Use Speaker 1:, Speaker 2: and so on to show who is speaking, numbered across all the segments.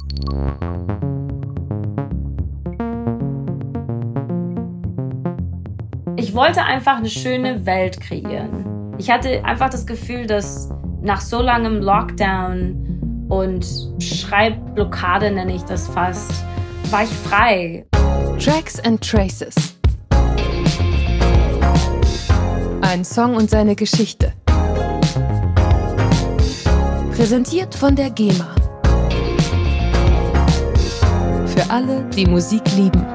Speaker 1: Ich wollte einfach eine schöne Welt kreieren. Ich hatte einfach das Gefühl, dass nach so langem Lockdown und Schreibblockade, nenne ich das fast, war ich frei.
Speaker 2: Tracks and Traces. Ein Song und seine Geschichte. Präsentiert von der GEMA. Für alle, die Musik lieben.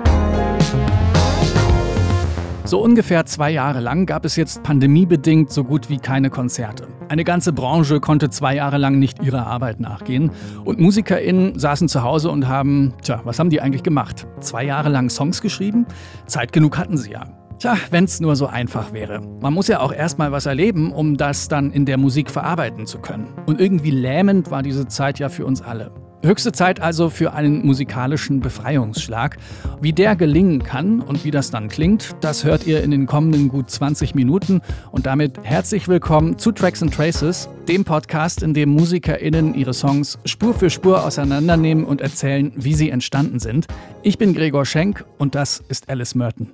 Speaker 3: So ungefähr 2 Jahre lang gab es jetzt pandemiebedingt so gut wie keine Konzerte. Eine ganze Branche konnte 2 Jahre lang nicht ihrer Arbeit nachgehen. Und MusikerInnen saßen zu Hause und haben, was haben die eigentlich gemacht? 2 Jahre lang Songs geschrieben? Zeit genug hatten sie ja. Wenn's nur so einfach wäre. Man muss ja auch erstmal was erleben, um das dann in der Musik verarbeiten zu können. Und irgendwie lähmend war diese Zeit ja für uns alle. Höchste Zeit also für einen musikalischen Befreiungsschlag. Wie der gelingen kann und wie das dann klingt, das hört ihr in den kommenden gut 20 Minuten. Und damit herzlich willkommen zu Tracks and Traces, dem Podcast, in dem MusikerInnen ihre Songs Spur für Spur auseinandernehmen und erzählen, wie sie entstanden sind. Ich bin Gregor Schenk und das ist Alice Merton.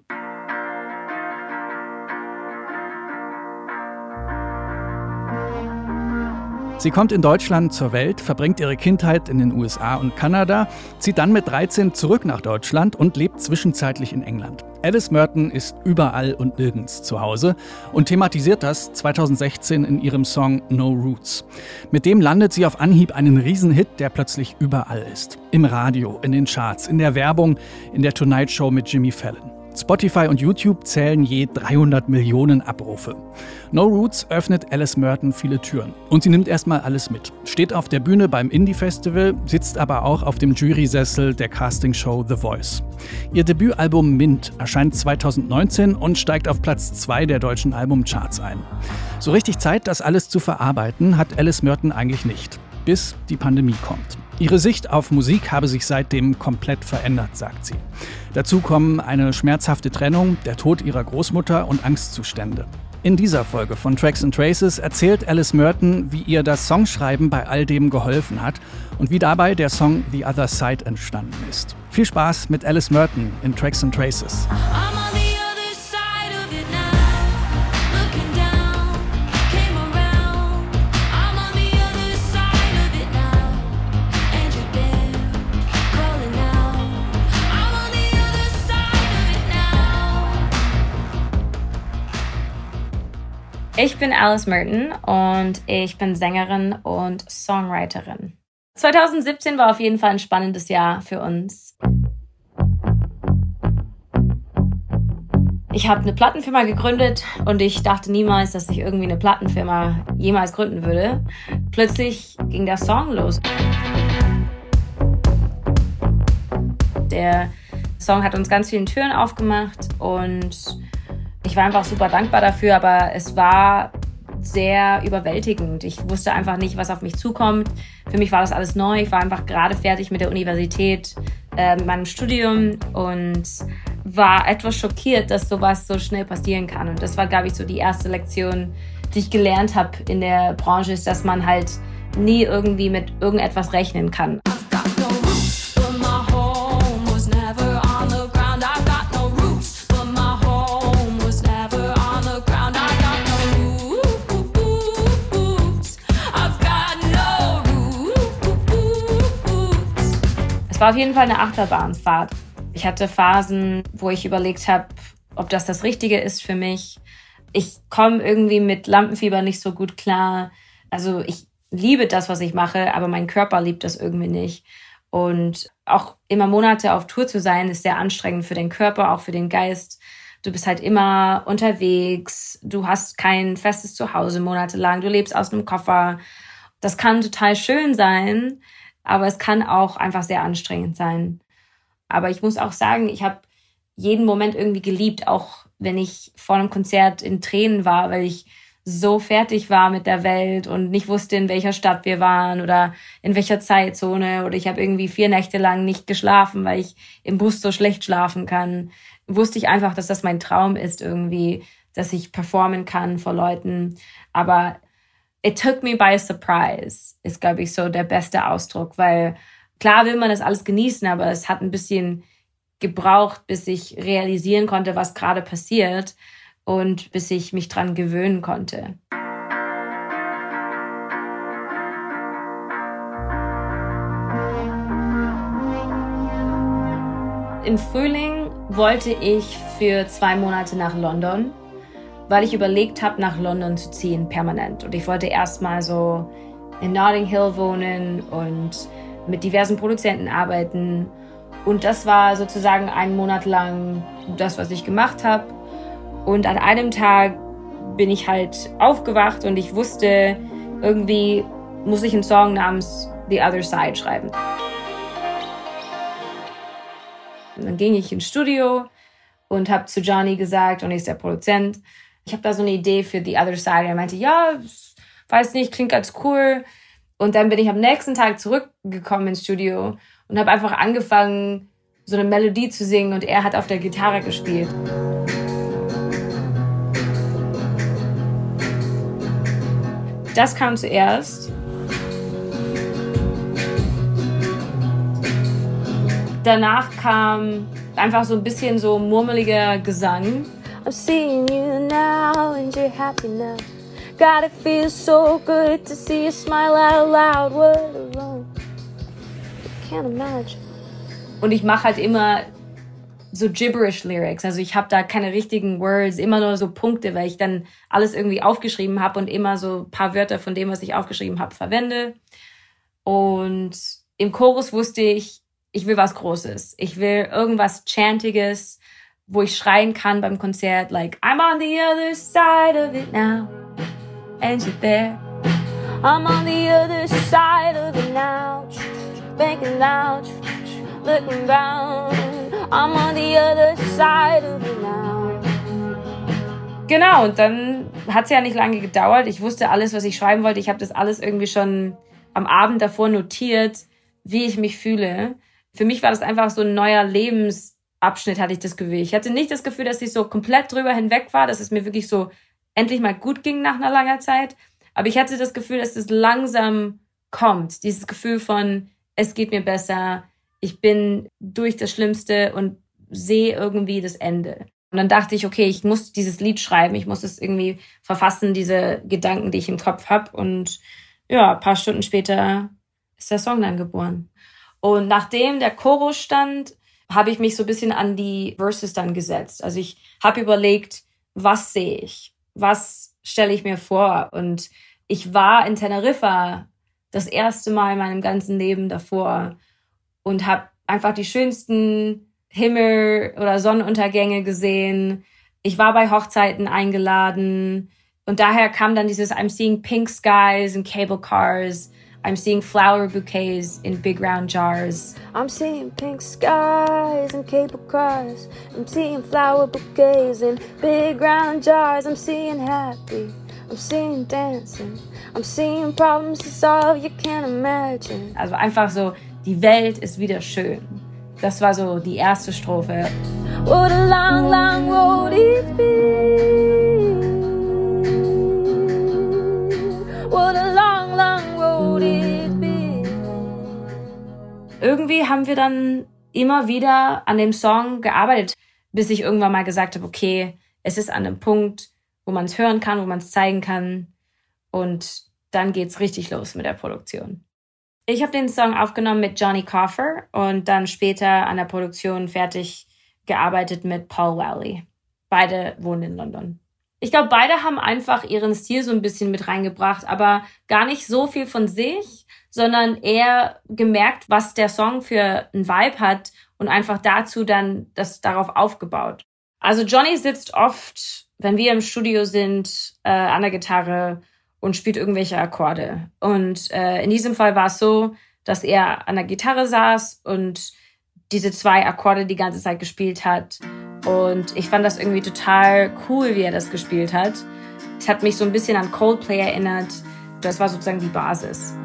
Speaker 3: Sie kommt in Deutschland zur Welt, verbringt ihre Kindheit in den USA und Kanada, zieht dann mit 13 zurück nach Deutschland und lebt zwischenzeitlich in England. Alice Merton ist überall und nirgends zu Hause und thematisiert das 2016 in ihrem Song No Roots. Mit dem landet sie auf Anhieb einen Riesenhit, der plötzlich überall ist. Im Radio, in den Charts, in der Werbung, in der Tonight Show mit Jimmy Fallon. Spotify und YouTube zählen je 300 Millionen Abrufe. No Roots öffnet Alice Merton viele Türen. Und sie nimmt erstmal alles mit. Steht auf der Bühne beim Indie-Festival, sitzt aber auch auf dem Jury-Sessel der Castingshow The Voice. Ihr Debütalbum Mint erscheint 2019 und steigt auf Platz 2 der deutschen Albumcharts ein. So richtig Zeit, das alles zu verarbeiten, hat Alice Merton eigentlich nicht. Bis die Pandemie kommt. Ihre Sicht auf Musik habe sich seitdem komplett verändert, sagt sie. Dazu kommen eine schmerzhafte Trennung, der Tod ihrer Großmutter und Angstzustände. In dieser Folge von Tracks and Traces erzählt Alice Merton, wie ihr das Songschreiben bei all dem geholfen hat und wie dabei der Song The Other Side entstanden ist. Viel Spaß mit Alice Merton in Tracks and Traces.
Speaker 1: Ich bin Alice Merton und ich bin Sängerin und Songwriterin. 2017 war auf jeden Fall ein spannendes Jahr für uns. Ich habe eine Plattenfirma gegründet und ich dachte niemals, dass ich irgendwie eine Plattenfirma jemals gründen würde. Plötzlich ging der Song los. Der Song hat uns ganz viele Türen aufgemacht und ich war einfach super dankbar dafür, aber es war sehr überwältigend. Ich wusste einfach nicht, was auf mich zukommt. Für mich war das alles neu. Ich war einfach gerade fertig mit der Universität, mit meinem Studium und war etwas schockiert, dass sowas so schnell passieren kann. Und das war, glaube ich, so die erste Lektion, die ich gelernt habe in der Branche, ist, dass man halt nie irgendwie mit irgendetwas rechnen kann. Es war auf jeden Fall eine Achterbahnfahrt. Ich hatte Phasen, wo ich überlegt habe, ob das Richtige ist für mich. Ich komme irgendwie mit Lampenfieber nicht so gut klar. Also ich liebe das, was ich mache, aber mein Körper liebt das irgendwie nicht. Und auch immer Monate auf Tour zu sein, ist sehr anstrengend für den Körper, auch für den Geist. Du bist halt immer unterwegs. Du hast kein festes Zuhause monatelang. Du lebst aus einem Koffer. Das kann total schön sein, aber es kann auch einfach sehr anstrengend sein. Aber ich muss auch sagen, ich habe jeden Moment irgendwie geliebt, auch wenn ich vor einem Konzert in Tränen war, weil ich so fertig war mit der Welt und nicht wusste, in welcher Stadt wir waren oder in welcher Zeitzone. Oder ich habe irgendwie 4 Nächte lang nicht geschlafen, weil ich im Bus so schlecht schlafen kann. Wusste ich einfach, dass das mein Traum ist irgendwie, dass ich performen kann vor Leuten. Aber it took me by surprise, ist, glaube ich, so der beste Ausdruck, weil Klar will man das alles genießen, aber es hat ein bisschen gebraucht, bis ich realisieren konnte, was gerade passiert und bis ich mich dran gewöhnen konnte. Im Frühling wollte ich für 2 Monate nach London, weil ich überlegt habe, nach London zu ziehen, permanent. Und ich wollte erstmal so in Notting Hill wohnen und mit diversen Produzenten arbeiten. Und das war sozusagen 1 Monat lang das, was ich gemacht habe. Und an einem Tag bin ich halt aufgewacht und ich wusste, irgendwie muss ich einen Song namens The Other Side schreiben. Und dann ging ich ins Studio und habe zu Johnny gesagt, Johnny ist der Produzent, ich habe da so eine Idee für The Other Side. Er meinte, ja, weiß nicht, klingt ganz cool. Und dann bin ich am nächsten Tag zurückgekommen ins Studio und habe einfach angefangen, so eine Melodie zu singen und er hat auf der Gitarre gespielt. Das kam zuerst. Danach kam einfach so ein bisschen so murmeliger Gesang. I'm seeing you now and you're happy now. God, it feels so good to see you smile out loud. What a love. I can't imagine. Und ich mache halt immer so gibberish Lyrics. Also ich habe da keine richtigen Words, immer nur so Punkte, weil ich dann alles irgendwie aufgeschrieben habe und immer so ein paar Wörter von dem, was ich aufgeschrieben habe, verwende. Und im Chorus wusste ich will was Großes. Ich will irgendwas Chantiges, wo ich schreien kann beim Konzert, like, I'm on the other side of it now, and you're there. I'm on the other side of it now, thinking loud, looking round. I'm on the other side of it now. Genau, und dann hat es ja nicht lange gedauert. Ich wusste alles, was ich schreiben wollte. Ich habe das alles irgendwie schon am Abend davor notiert, wie ich mich fühle. Für mich war das einfach so ein neuer Lebensabschnitt, hatte ich das Gefühl. Ich hatte nicht das Gefühl, dass ich so komplett drüber hinweg war, dass es mir wirklich so endlich mal gut ging nach einer langen Zeit. Aber ich hatte das Gefühl, dass es langsam kommt. Dieses Gefühl von, es geht mir besser, ich bin durch das Schlimmste und sehe irgendwie das Ende. Und dann dachte ich, okay, ich muss dieses Lied schreiben, ich muss es irgendwie verfassen, diese Gedanken, die ich im Kopf habe. Und ja, ein paar Stunden später ist der Song dann geboren. Und nachdem der Chorus stand, habe ich mich so ein bisschen an die Verses dann gesetzt. Also ich habe überlegt, was sehe ich? Was stelle ich mir vor? Und ich war in Teneriffa das erste Mal in meinem ganzen Leben davor und habe einfach die schönsten Himmel- oder Sonnenuntergänge gesehen. Ich war bei Hochzeiten eingeladen. Und daher kam dann dieses I'm seeing pink skies and cable cars. I'm seeing flower bouquets in big round jars. I'm seeing pink skies and cable cars. I'm seeing flower bouquets in big round jars. I'm seeing happy. I'm seeing dancing. I'm seeing problems to solve you can't imagine. Also einfach so, die Welt ist wieder schön. Das war so die erste Strophe. What a long, long road it's been. What a long, long road it's been. Irgendwie haben wir dann immer wieder an dem Song gearbeitet, bis ich irgendwann mal gesagt habe, okay, es ist an einem Punkt, wo man es hören kann, wo man es zeigen kann. Und dann geht's richtig los mit der Produktion. Ich habe den Song aufgenommen mit Johnny Coffer und dann später an der Produktion fertig gearbeitet mit Paul Wally. Beide wohnen in London. Ich glaube, beide haben einfach ihren Stil so ein bisschen mit reingebracht, aber gar nicht so viel von sich, sondern eher gemerkt, was der Song für einen Vibe hat und einfach dazu dann das darauf aufgebaut. Also Johnny sitzt oft, wenn wir im Studio sind, an der Gitarre und spielt irgendwelche Akkorde. Und in diesem Fall war es so, dass er an der Gitarre saß und diese 2 Akkorde die ganze Zeit gespielt hat. Und ich fand das irgendwie total cool, wie er das gespielt hat. Es hat mich so ein bisschen an Coldplay erinnert. Das war sozusagen die Basis.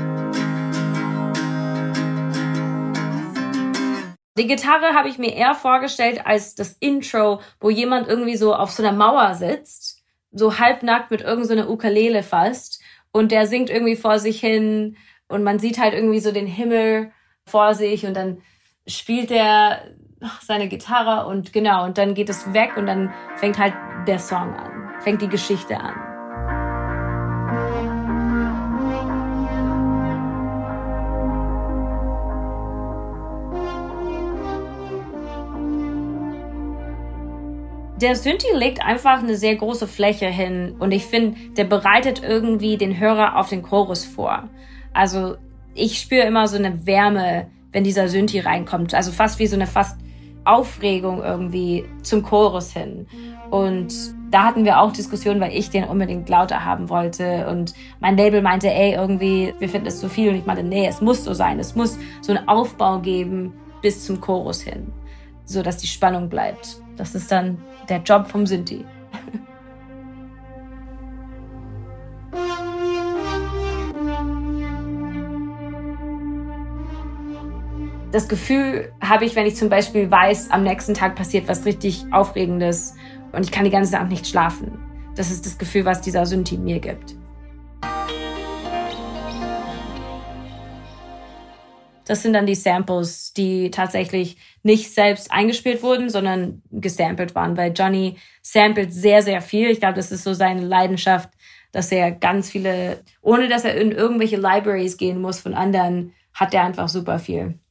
Speaker 1: Die Gitarre habe ich mir eher vorgestellt als das Intro, wo jemand irgendwie so auf so einer Mauer sitzt, so halbnackt mit irgend so einer Ukulele fast. Und der singt irgendwie vor sich hin und man sieht halt irgendwie so den Himmel vor sich und dann spielt er seine Gitarre und genau, und dann geht es weg und dann fängt halt der Song an, fängt die Geschichte an. Der Synthi legt einfach eine sehr große Fläche hin und ich finde, der bereitet irgendwie den Hörer auf den Chorus vor. Also ich spüre immer so eine Wärme, wenn dieser Synthi reinkommt, also fast wie so eine Aufregung irgendwie zum Chorus hin. Und da hatten wir auch Diskussionen, weil ich den unbedingt lauter haben wollte und mein Label meinte, ey, irgendwie, wir finden es zu viel und ich meinte, nee, es muss so sein, es muss so einen Aufbau geben bis zum Chorus hin, so dass die Spannung bleibt. Das ist dann der Job vom Synthi. Das Gefühl habe ich, wenn ich zum Beispiel weiß, am nächsten Tag passiert was richtig Aufregendes und ich kann die ganze Nacht nicht schlafen. Das ist das Gefühl, was dieser Synthi mir gibt. Das sind dann die Samples, die tatsächlich nicht selbst eingespielt wurden, sondern gesampelt waren, weil Johnny samplet sehr, sehr viel. Ich glaube, das ist so seine Leidenschaft, dass er ganz viele, ohne dass er in irgendwelche Libraries gehen muss von anderen, hat er einfach super viel.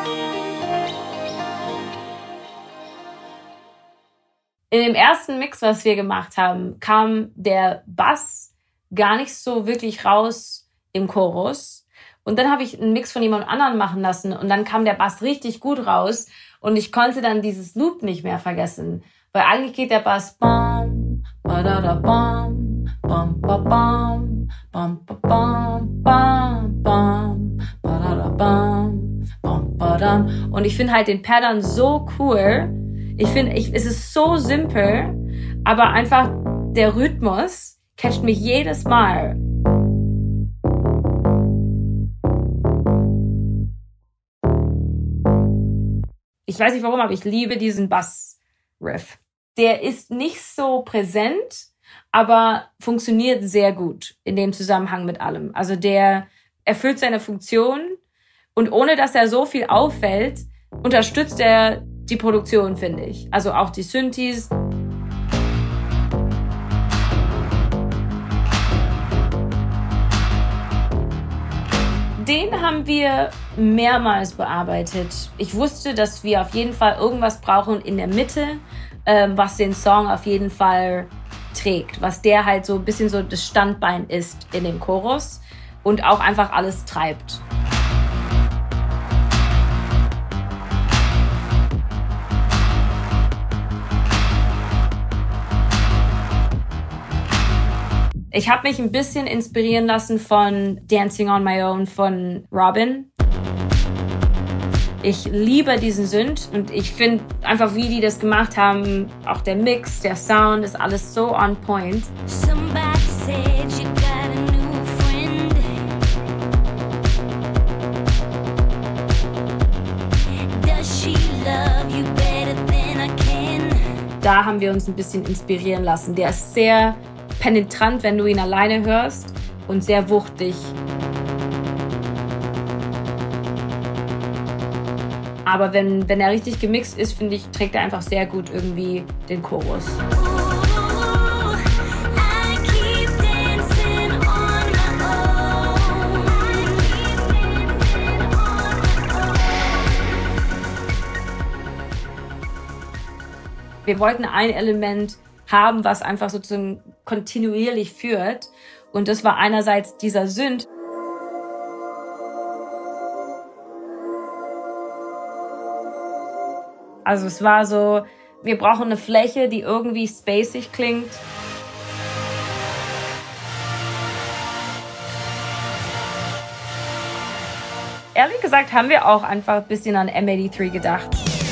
Speaker 1: In dem ersten Mix, was wir gemacht haben, kam der Bass gar nicht so wirklich raus im Chorus. Und dann habe ich einen Mix von jemand anderem machen lassen und dann kam der Bass richtig gut raus und ich konnte dann dieses Loop nicht mehr vergessen. Weil eigentlich geht der Bass bam, badada bam, bam, bam, bam, bam, bam, bam, bam, badada bam, bam, badam. Und ich finde halt den Pattern so cool. Ich finde, es ist so simpel, aber einfach der Rhythmus catcht mich jedes Mal. Ich weiß nicht warum, aber ich liebe diesen Bass-Riff. Der ist nicht so präsent, aber funktioniert sehr gut in dem Zusammenhang mit allem. Also der erfüllt seine Funktion und ohne dass er so viel auffällt, unterstützt er die Produktion, finde ich. Also auch die Synthis. Den haben wir mehrmals bearbeitet. Ich wusste, dass wir auf jeden Fall irgendwas brauchen in der Mitte, was den Song auf jeden Fall trägt, was der halt so ein bisschen so das Standbein ist in dem Chorus und auch einfach alles treibt. Ich habe mich ein bisschen inspirieren lassen von Dancing on My Own von Robin. Ich liebe diesen Synth und ich finde einfach, wie die das gemacht haben, auch der Mix, der Sound, ist alles so on point. Da haben wir uns ein bisschen inspirieren lassen. Der ist sehr penetrant, wenn du ihn alleine hörst und sehr wuchtig. Aber wenn er richtig gemixt ist, finde ich, trägt er einfach sehr gut irgendwie den Chorus. Wir wollten ein Element haben, was einfach sozusagen kontinuierlich führt. Und das war einerseits dieser Synth. Also es war so, wir brauchen eine Fläche, die irgendwie spacig klingt. Ehrlich gesagt haben wir auch einfach ein bisschen an M83 gedacht.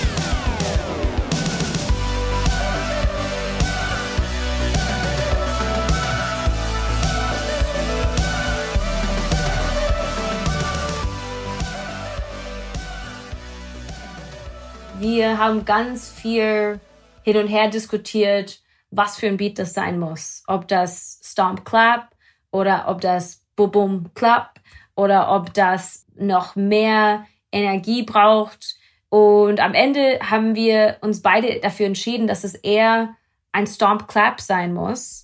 Speaker 1: Wir haben ganz viel hin und her diskutiert, was für ein Beat das sein muss. Ob das Stomp Clap oder ob das Boom Boom Clap oder ob das noch mehr Energie braucht. Und am Ende haben wir uns beide dafür entschieden, dass es eher ein Stomp-Clap sein muss.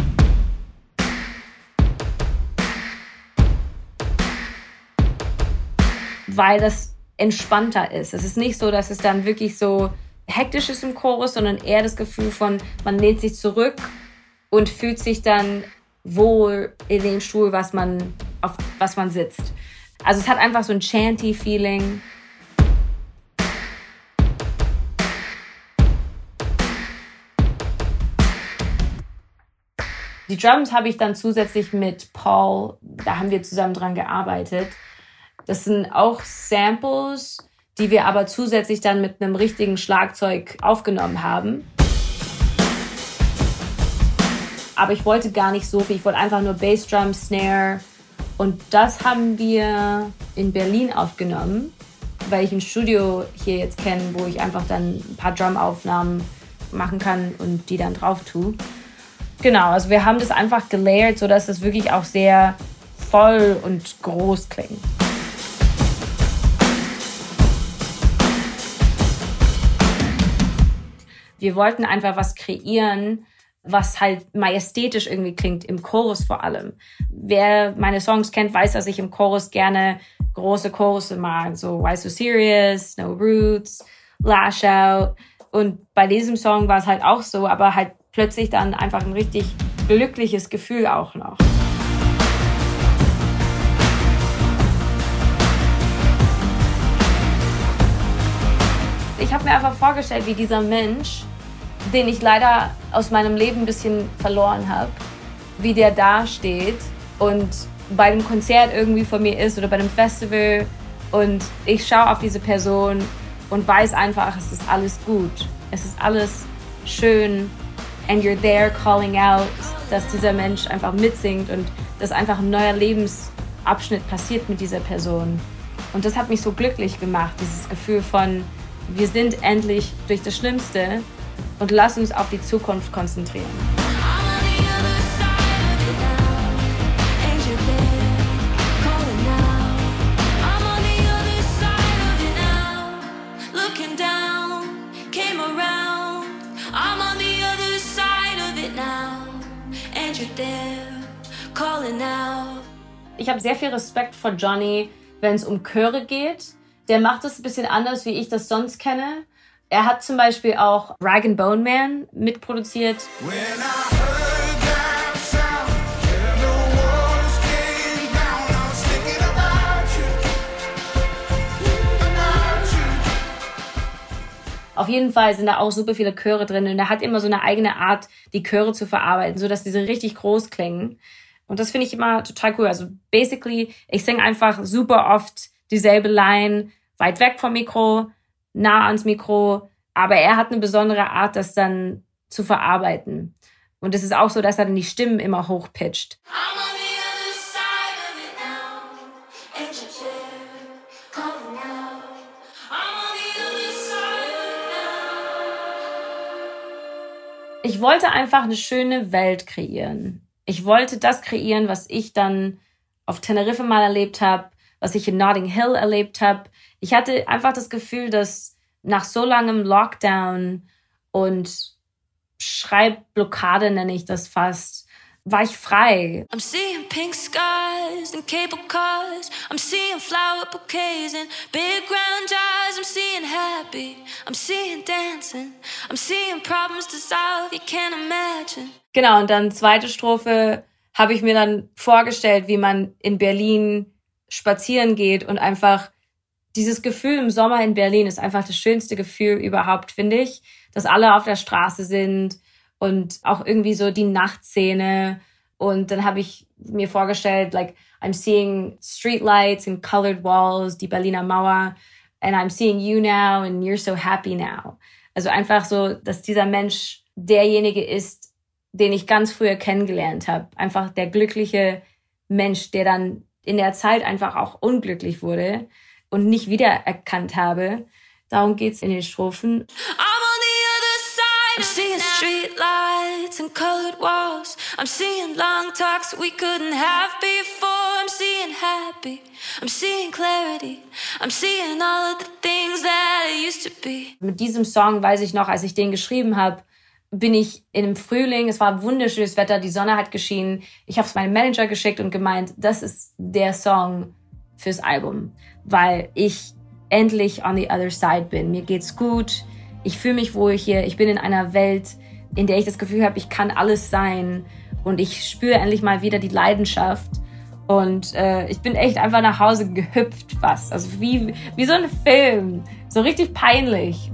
Speaker 1: Weil das entspannter ist. Es ist nicht so, dass es dann wirklich so hektisch ist im Chorus, sondern eher das Gefühl von, man lehnt sich zurück und fühlt sich dann wohl in dem Stuhl, auf was man sitzt. Also es hat einfach so ein Chanty-Feeling. Die Drums habe ich dann zusätzlich mit Paul, da haben wir zusammen dran gearbeitet. Das sind auch Samples, die wir aber zusätzlich dann mit einem richtigen Schlagzeug aufgenommen haben. Aber ich wollte gar nicht so viel, ich wollte einfach nur Bassdrum, Snare. Und das haben wir in Berlin aufgenommen, weil ich ein Studio hier jetzt kenne, wo ich einfach dann ein paar Drumaufnahmen machen kann und die dann drauf tue. Genau, also wir haben das einfach gelayert, sodass es wirklich auch sehr voll und groß klingt. Wir wollten einfach was kreieren, was halt majestätisch irgendwie klingt, im Chorus vor allem. Wer meine Songs kennt, weiß, dass ich im Chorus gerne große Chorusse mag. So Why So Serious, No Roots, Lash Out. Und bei diesem Song war es halt auch so, aber halt plötzlich dann einfach ein richtig glückliches Gefühl auch noch. Ich habe mir einfach vorgestellt, wie dieser Mensch, den ich leider aus meinem Leben ein bisschen verloren habe, wie der da steht und bei einem Konzert irgendwie vor mir ist oder bei einem Festival und ich schaue auf diese Person und weiß einfach, es ist alles gut, es ist alles schön and you're there calling out, dass dieser Mensch einfach mitsingt und dass einfach ein neuer Lebensabschnitt passiert mit dieser Person. Und das hat mich so glücklich gemacht, dieses Gefühl von, wir sind endlich durch das Schlimmste und lass uns auf die Zukunft konzentrieren. Ich habe sehr viel Respekt vor Johnny, wenn es um Chöre geht. Der macht es ein bisschen anders, wie ich das sonst kenne. Er hat zum Beispiel auch Rag and Bone Man mitproduziert. Auf jeden Fall sind da auch super viele Chöre drin und er hat immer so eine eigene Art, die Chöre zu verarbeiten, sodass diese richtig groß klingen. Und das finde ich immer total cool. Also basically, ich singe einfach super oft dieselbe Line, weit weg vom Mikro, nah ans Mikro, aber er hat eine besondere Art, das dann zu verarbeiten. Und es ist auch so, dass er dann die Stimmen immer hochpitcht. Ich wollte einfach eine schöne Welt kreieren. Ich wollte das kreieren, was ich dann auf Teneriffa mal erlebt habe, was ich in Notting Hill erlebt habe. Ich hatte einfach das Gefühl, dass nach so langem Lockdown und Schreibblockade, nenne ich das fast, war ich frei. I'm seeing pink skies and cable cars. I'm seeing flower bouquets and big round jars. I'm seeing happy. I'm seeing dancing. I'm seeing problems dissolve. You can't imagine. Genau, und dann zweite Strophe habe ich mir dann vorgestellt, wie man in Berlin spazieren geht und einfach dieses Gefühl im Sommer in Berlin ist einfach das schönste Gefühl überhaupt, finde ich, dass alle auf der Straße sind und auch irgendwie so die Nachtszene. Und dann habe ich mir vorgestellt, like, I'm seeing streetlights and colored walls, die Berliner Mauer, and I'm seeing you now and you're so happy now. Also einfach so, dass dieser Mensch derjenige ist, den ich ganz früher kennengelernt habe. Einfach der glückliche Mensch, der dann in der Zeit einfach auch unglücklich wurde und nicht wiedererkannt habe. Darum geht's in den Strophen. I'm seeing street lights and colored walls. I'm seeing long talks we couldn't have before. I'm seeing happy, I'm seeing clarity, I'm seeing all of the things that it used to be. Mit diesem Song weiß ich noch, als ich den geschrieben habe, bin ich im Frühling, es war wunderschönes Wetter, die Sonne hat geschienen. Ich habe es meinem Manager geschickt und gemeint, das ist der Song fürs Album, weil ich endlich on the other side bin. Mir geht's gut, ich fühle mich wohl hier, ich bin in einer Welt, in der ich das Gefühl habe, ich kann alles sein und ich spüre endlich mal wieder die Leidenschaft und ich bin echt einfach nach Hause gehüpft fast, also wie so ein Film, so richtig peinlich.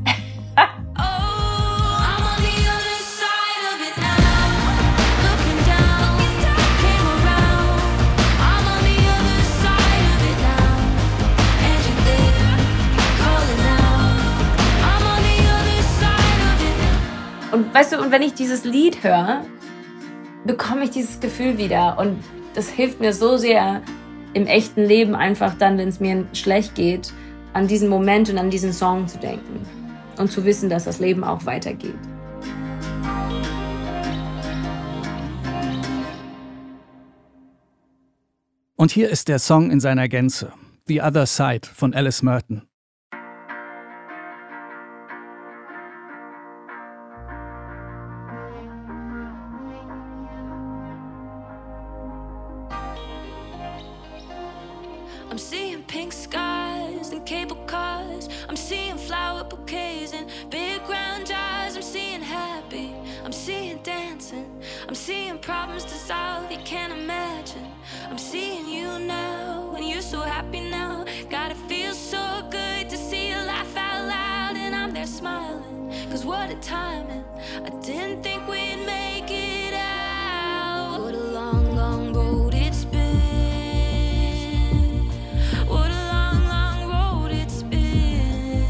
Speaker 1: Und weißt du, und wenn ich dieses Lied höre, bekomme ich dieses Gefühl wieder. Und das hilft mir so sehr im echten Leben einfach dann, wenn es mir schlecht geht, an diesen Moment und an diesen Song zu denken. Und zu wissen, dass das Leben auch weitergeht.
Speaker 3: Und hier ist der Song in seiner Gänze. The Other Side von Alice Merton.
Speaker 1: I'm seeing pink skies and cable cars. I'm seeing flower bouquets and big round jars. I'm seeing happy, I'm seeing dancing. I'm seeing problems dissolve, you can't imagine. I'm seeing you now, and you're so happy now. God, it feels so good to see you laugh out loud. And I'm there smiling, cause what a timing. I didn't think we'd make it out. What a long, long road it's been. What a long, long road it's been.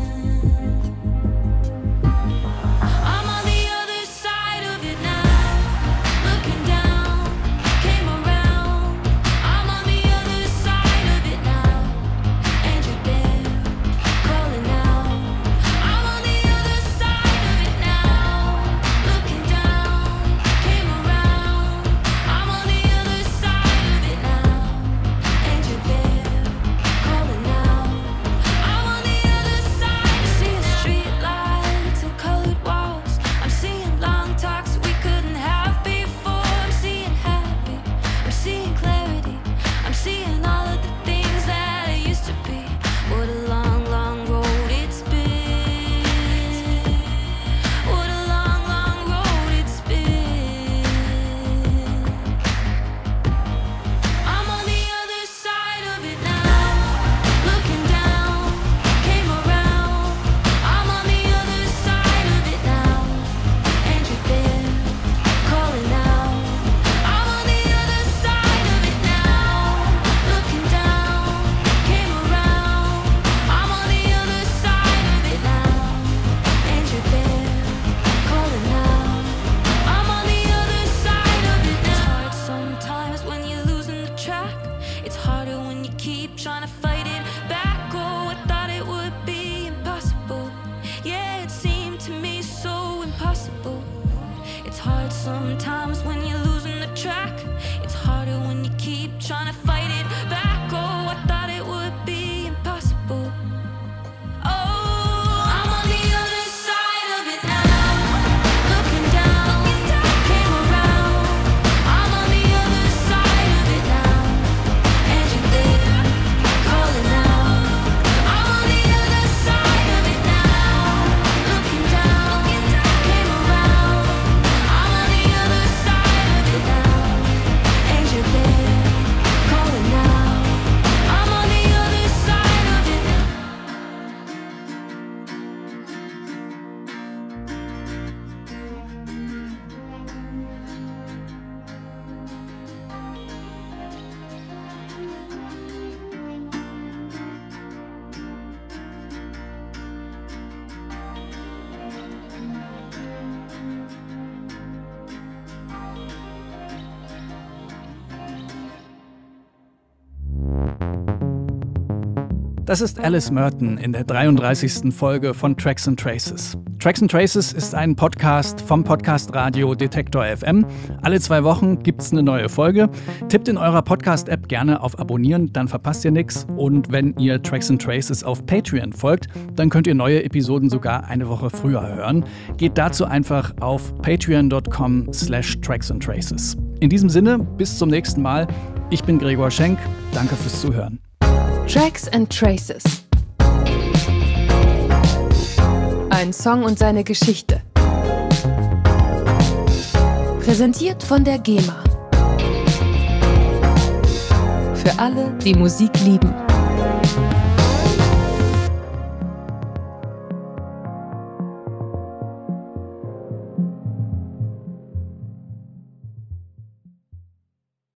Speaker 1: I'm on the other side of it now, looking down, came around. I'm on the other side of it now, and you're there, calling out. I'm on the other side of it now, looking
Speaker 3: Das ist Alice Merton in der 33. Folge von Tracks and Traces. Tracks and Traces ist ein Podcast vom Podcast Radio Detektor FM. Alle 2 Wochen gibt's eine neue Folge. Tippt in eurer Podcast-App gerne auf Abonnieren, dann verpasst ihr nichts. Und wenn ihr Tracks and Traces auf Patreon folgt, dann könnt ihr neue Episoden sogar eine Woche früher hören. Geht dazu einfach auf patreon.com/tracksandtraces. In diesem Sinne, bis zum nächsten Mal. Ich bin Gregor Schenk. Danke fürs Zuhören.
Speaker 2: Tracks and Traces. Ein Song und seine Geschichte. Präsentiert von der GEMA. Für alle, die Musik lieben.